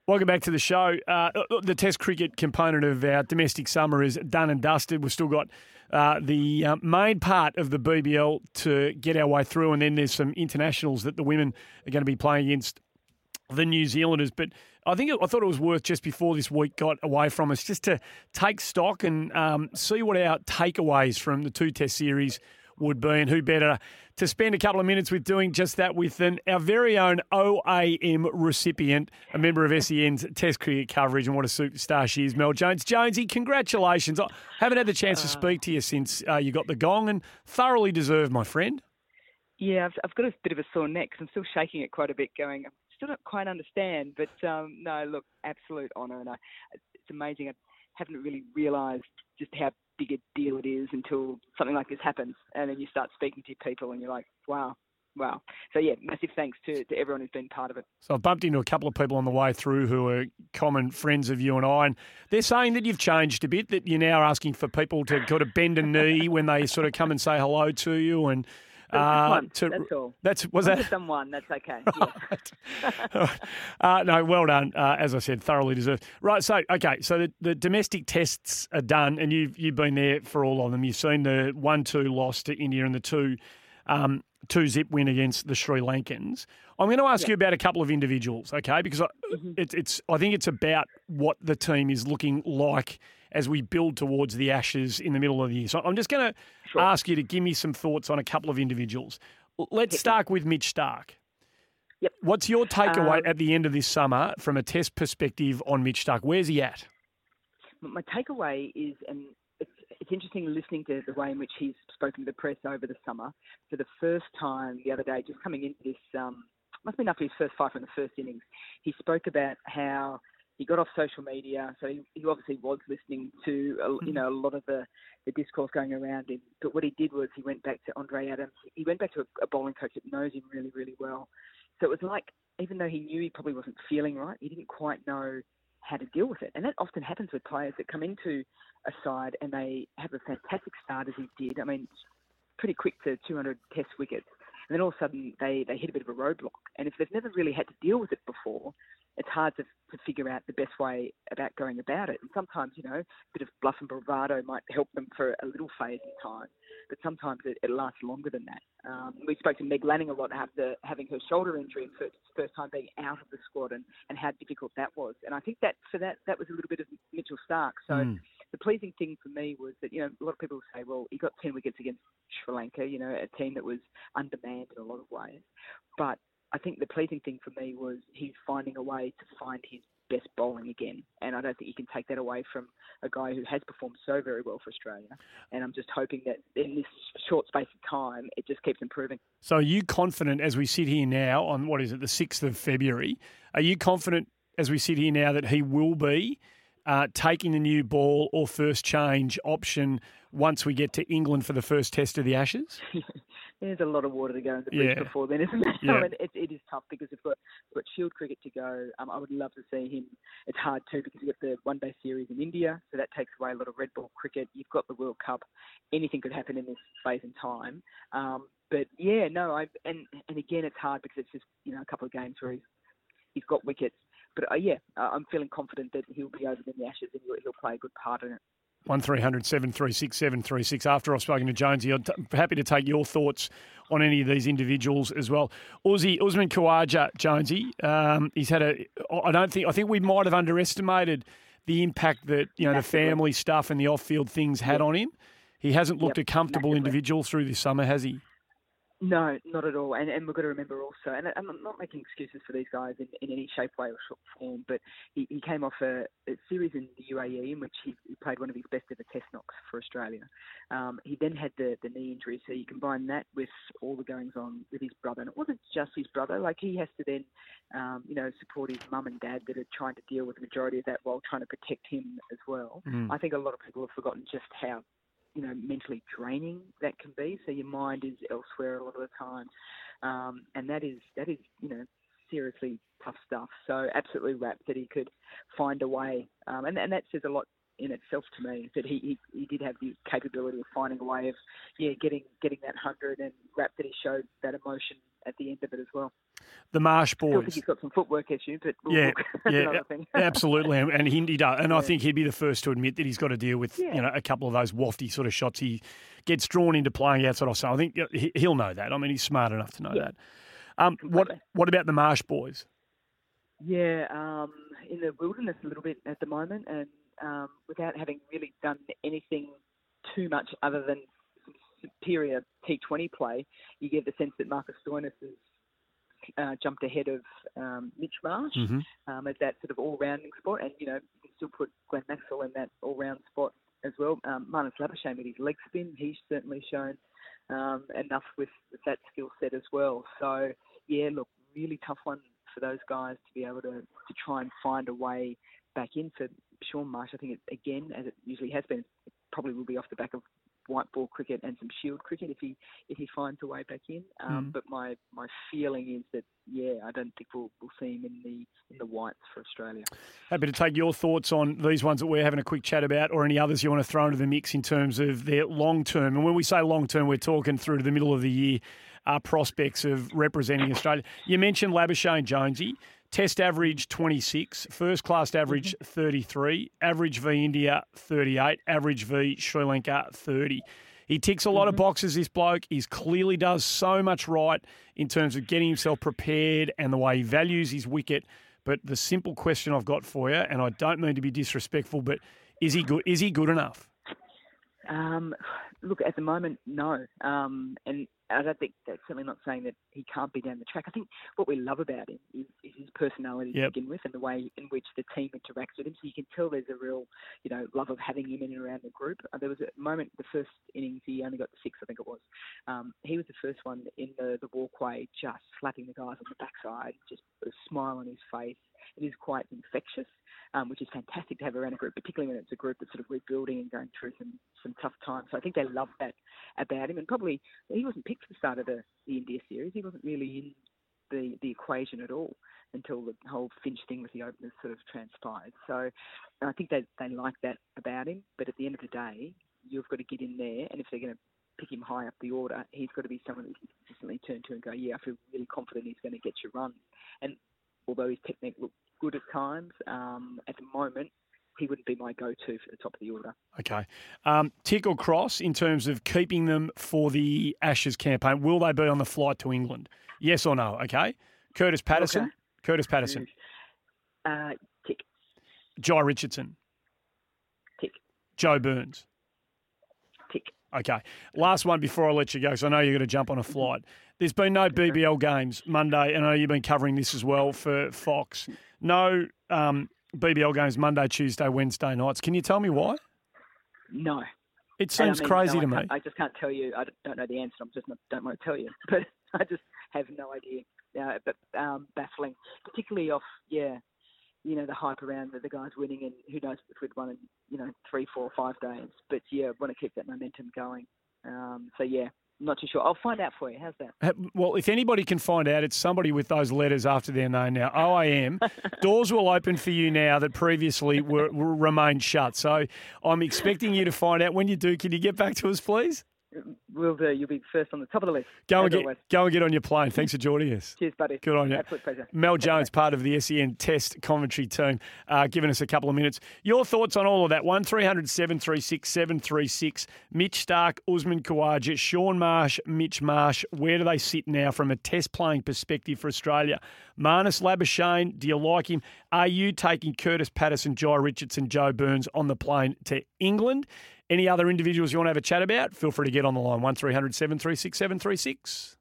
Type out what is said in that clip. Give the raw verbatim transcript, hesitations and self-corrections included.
Welcome back to the show. Uh, the Test cricket component of our domestic summer is done and dusted. We've still got uh, the uh, main part of the B B L to get our way through, and then there's some internationals that the women are going to be playing against the New Zealanders. But I think it, I thought it was worth, just before this week got away from us, just to take stock and um, see what our takeaways from the two Test series would be, and who better to spend a couple of minutes with doing just that with than our very own O A M recipient, a member of S E N's Test cricket coverage, and what a superstar she is, Mel Jones. Jonesy, congratulations. I haven't had the chance to speak to you since uh, you got the gong, and thoroughly deserved, my friend. Yeah, I've, I've got a bit of a sore neck because I'm still shaking it quite a bit, going, I still don't quite understand. But um, no, look, absolute honour. And I, it's amazing. I haven't really realised just how big a deal it is until something like this happens, and then you start speaking to people and you're like, wow, wow. So yeah, massive thanks to, to everyone who's been part of it. So I've bumped into a couple of people on the way through who are common friends of you and I, and they're saying that you've changed a bit, that you're now asking for people to kind of bend a knee when they sort of come and say hello to you, and Uh, one, to, that's all. That's was I've that someone? That's okay. Right. Yeah. uh, no, well done. Uh, as I said, thoroughly deserved. Right. So, okay. So the, the domestic tests are done, and you've you've been there for all of them. You've seen the one-two loss to India and the two um, two-zip win against the Sri Lankans. I'm going to ask yeah. you about a couple of individuals, okay? Because I, mm-hmm. it's it's I think it's about what the team is looking like as we build towards the Ashes in the middle of the year. So I'm just going to sure. ask you to give me some thoughts on a couple of individuals. Let's start with Mitch Starc. Yep. What's your takeaway um, at the end of this summer from a Test perspective on Mitch Starc? Where's he at? My takeaway is, and it's, it's interesting listening to the way in which he's spoken to the press over the summer. For the first time the other day, just coming into this, um, must have been after his first five from the first innings, he spoke about how he got off social media, so he, he obviously was listening to a, you know a lot of the, the discourse going around him. But what he did was he went back to Andre Adams. He went back to a, a bowling coach that knows him really, really well. So it was like, even though he knew he probably wasn't feeling right, he didn't quite know how to deal with it. And that often happens with players that come into a side and they have a fantastic start, as he did. I mean, pretty quick to two hundred Test wickets. And then all of a sudden they, they hit a bit of a roadblock. And if they've never really had to deal with it before, it's hard to, to figure out the best way about going about it. And sometimes, you know, a bit of bluff and bravado might help them for a little phase in time. But sometimes it, it lasts longer than that. Um, we spoke to Meg Lanning a lot after having her shoulder injury and first, first time being out of the squad, and, and how difficult that was. And I think that for that, that was a little bit of Mitchell Starc. So mm. the pleasing thing for me was that, you know, a lot of people say, well, he got ten wickets against Sri Lanka, you know, a team that was undermanned in a lot of ways. But I think the pleasing thing for me was he's finding a way to find his best bowling again. And I don't think you can take that away from a guy who has performed so very well for Australia. And I'm just hoping that in this short space of time, it just keeps improving. So are you confident as we sit here now on, what is it, the sixth of February, are you confident as we sit here now that he will be uh, taking the new ball or first change option once we get to England for the first test of the Ashes? There's a lot of water to go in the bridge yeah. before then, isn't there? Yeah. I mean, it, it is tough because we've got, we've got Shield cricket to go. Um, I would love to see him. It's hard too because you've got the one-day series in India, so that takes away a lot of red ball cricket. You've got the World Cup. Anything could happen in this space and time. Um, but yeah, no, I and and again, it's hard because it's just, you know, a couple of games where he's he's got wickets. But uh, yeah, uh, I'm feeling confident that he'll be over in the Ashes and he'll, he'll play a good part in it. one three hundred seven three six seven three six. After I've spoken to Jonesy, I'm t- happy to take your thoughts on any of these individuals as well. Uzi, Usman Khawaja, Jonesy, um, he's had a, I don't think, I think we might have underestimated the impact that, you know, Massively. the family stuff and the off-field things had yep. on him. He hasn't looked yep. a comfortable Massively. individual through this summer, has he? No, not at all. And, and we've got to remember also, and I'm not making excuses for these guys in, in any shape, way or form, but he, he came off a, a series in the U A E in which he, he played one of his best ever test knocks for Australia. Um, he then had the, the knee injury, so you combine that with all the goings on with his brother. And it wasn't just his brother, like he has to then, um, you know, support his mum and dad that are trying to deal with the majority of that while trying to protect him as well. Mm. I think a lot of people have forgotten just how, you know, mentally draining that can be. So your mind is elsewhere a lot of the time. Um, and that is, that is, you know, seriously tough stuff. So absolutely rapt that he could find a way. Um, and, and that says a lot in itself to me, that he, he, he did have the capability of finding a way of, yeah, getting, getting that hundred, and rapt that he showed that emotion at the end of it as well. The Marsh I still think boys. he's got some footwork issues, but we'll Yeah, look, that's yeah, another thing. absolutely, and and he, he does. And Yeah. I think he'd be the first to admit that he's got to deal with Yeah. you know a couple of those wafty sort of shots. He gets drawn into playing outside off. So I think he- he'll know that. I mean, he's smart enough to know Yeah. that. Um, what Completely. what about the Marsh boys? Yeah, um, in the wilderness a little bit at the moment, and um, without having really done anything too much other than some superior T twenty play, you get the sense that Marcus Stoinis has uh, jumped ahead of um, Mitch Marsh Mm-hmm. um, as that sort of all-rounding spot, and you know you can still put Glenn Maxwell in that all-round spot as well. Um, Marnus Labuschagne with his leg spin, he's certainly shown um, enough with, with that skill set as well. So yeah, look, really tough one for those guys to be able to, to try and find a way back in. For Shaun Marsh, I think it, again, as it usually has been, it probably will be off the back of white ball cricket and some shield cricket if he if he finds a way back in. Um, Mm. But my, my feeling is that yeah, I don't think we'll we'll see him in the in the whites for Australia. Happy to take your thoughts on these ones that we're having a quick chat about, or any others you want to throw into the mix in terms of their long term. And when we say long term, we're talking through to the middle of the year. Uh, prospects of representing Australia. You mentioned Labuschagne Jonesy. Test average twenty-six, first class average thirty-three, average v India thirty-eight, average v Sri Lanka thirty. He ticks a lot of boxes, this bloke. He clearly does so much right in terms of getting himself prepared and the way he values his wicket. But the simple question I've got for you, and I don't mean to be disrespectful, but is he good? Is he good enough? Um, look, at the moment, no. Um, and I don't think that's certainly not saying that he can't be down the track. I think what we love about him is, is his personality Yep. to begin with, and the way in which the team interacts with him. So you can tell there's a real, you know, love of having him in and around the group. Uh, there was a moment, the first innings, he only got the six, I think it was. Um, he was the first one in the, the walkway, just slapping the guys on the backside, just a smile on his face. It is quite infectious, um, which is fantastic to have around a group, particularly when it's a group that's sort of rebuilding and going through some, some tough times. So I think they love that about him. And probably he wasn't picked for the start of the, the India series. He wasn't really in the, the equation at all until the whole Finch thing with the openers sort of transpired. So I think they, they like that about him. But at the end of the day, you've got to get in there, and if they're going to pick him high up the order, he's got to be someone that you can consistently turn to and go, yeah, I feel really confident he's going to get you runs. And although his technique looked good at times, um, at the moment, he wouldn't be my go-to for the top of the order. Okay. Um, tick or cross in terms of keeping them for the Ashes campaign? Will they be on the flight to England? Yes or no? Okay. Curtis Patterson. Okay. Curtis Patterson. Uh, tick, Jai Richardson. tick, Joe Burns. tick. Okay. Last one before I let you go, because I know you're going to jump on a flight. There's been no B B L games Monday, and I know you've been covering this as well for Fox. No um, B B L games Monday, Tuesday, Wednesday nights. Can you tell me why? No. It seems I mean, crazy no, to I me. can't- I just can't tell you. I don't know the answer. I'm just not, don't want to tell you. But I just have no idea. Uh, but um, baffling, particularly off, yeah, you know, the hype around the, the guys winning, and who knows if we'd won in, you know, three, four, five days. But yeah, want to keep that momentum going. Um, so yeah, I'm not too sure. I'll find out for you. How's that? Ha- Well, if anybody can find out, it's somebody with those letters after their name now. O I M. Doors will open for you now that previously were, were remained shut. So I'm expecting you to find out. When you do, can you get back to us, please? Will do. You'll be first on the top of the list. Go and as get always. go and get on your plane. Thanks for joining us. Cheers, buddy. Good on you. Absolute pleasure. Mel Jones, part of the S E N Test commentary team, uh, giving us a couple of minutes. Your thoughts on all of that? one three hundred seven three six seven three six. Mitch Starc, Usman Khawaja, Shaun Marsh, Mitch Marsh. Where do they sit now from a Test playing perspective for Australia? Marnus Labuschagne, do you like him? Are you taking Curtis Patterson, Jai Richardson, Joe Burns on the plane to England? Any other individuals you want to have a chat about? Feel free to get on the line. one three hundred seven three six seven three six.